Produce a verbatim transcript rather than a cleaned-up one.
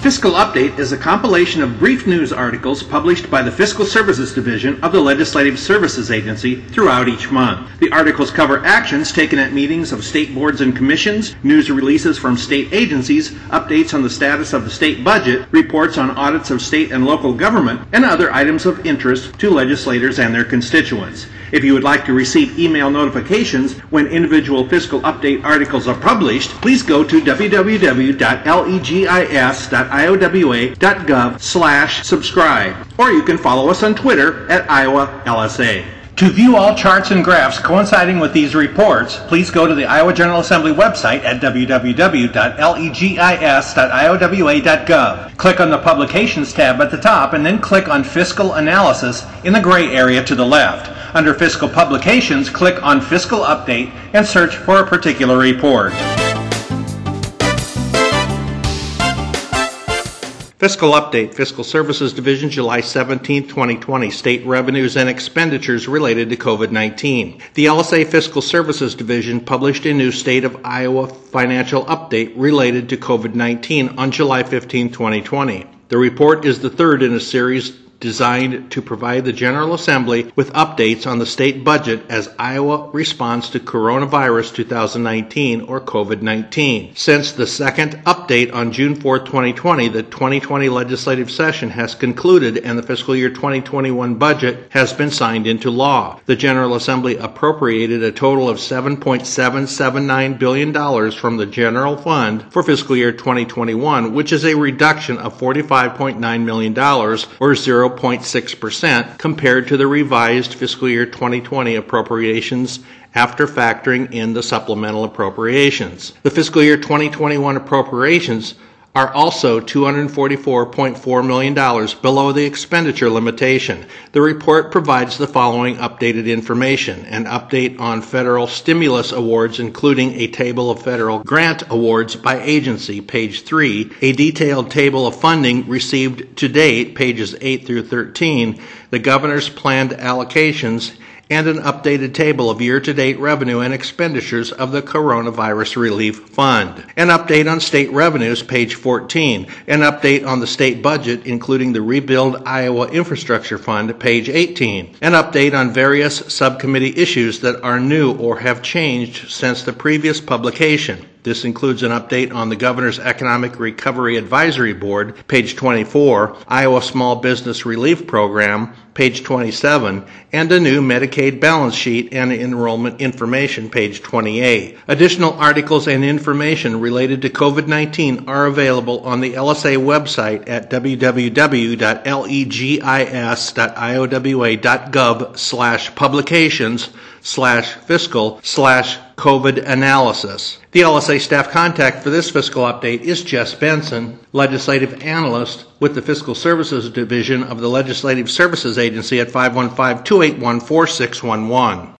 Fiscal Update is a compilation of brief news articles published by the Fiscal Services Division of the Legislative Services Agency throughout each month. The articles cover actions taken at meetings of state boards and commissions, news releases from state agencies, updates on the status of the state budget, reports on audits of state and local government, and other items of interest to legislators and their constituents. If you would like to receive email notifications when individual Fiscal Update articles are published, please go to w w w dot legis dot iowa dot gov slash subscribe, or you can follow us on Twitter at Iowa L S A. To view all charts and graphs coinciding with these reports, please go to the Iowa General Assembly website at w w w dot legis dot iowa dot gov. Click on the Publications tab at the top and then click on Fiscal Analysis in the gray area to the left. Under Fiscal Publications, click on Fiscal Update and search for a particular report. Fiscal Update, Fiscal Services Division, July seventeenth, twenty twenty, State Revenues and Expenditures related to COVID nineteen. The L S A Fiscal Services Division published a new State of Iowa Financial Update related to COVID nineteen on July fifteenth, twenty twenty. The report is the third in a series designed to provide the General Assembly with updates on the state budget as Iowa responds to coronavirus twenty nineteen or COVID nineteen. Since the second update on June fourth, twenty twenty, the twenty twenty legislative session has concluded and the fiscal year twenty twenty-one budget has been signed into law. The General Assembly appropriated a total of seven point seven seven nine billion dollars from the General Fund for fiscal year twenty twenty-one, which is a reduction of forty-five point nine million dollars or zero point six percent compared to the revised fiscal year twenty twenty appropriations after factoring in the supplemental appropriations. The fiscal year twenty twenty-one appropriations are also two hundred forty-four point four million dollars below the expenditure limitation. The report provides the following updated information: an update on federal stimulus awards, including a table of federal grant awards by agency, page three, a detailed table of funding received to date, pages eight through thirteen, the governor's planned allocations, and an updated table of year-to-date revenue and expenditures of the Coronavirus Relief Fund. An update on state revenues, page fourteen. An update on the state budget, including the Rebuild Iowa Infrastructure Fund, page eighteen. An update on various subcommittee issues that are new or have changed since the previous publication. This includes an update on the Governor's Economic Recovery Advisory Board, page twenty-four, Iowa Small Business Relief Program, page twenty-seven, and a new Medicaid balance sheet and enrollment information, page twenty-eight. Additional articles and information related to COVID nineteen are available on the L S A website at w w w dot legis dot iowa dot gov slash publications slash fiscal slash COVID analysis. The L S A staff contact for this fiscal update is Jess Benson, legislative analyst with the Fiscal Services Division of the Legislative Services Agency at five one five, two eight one, four six one one.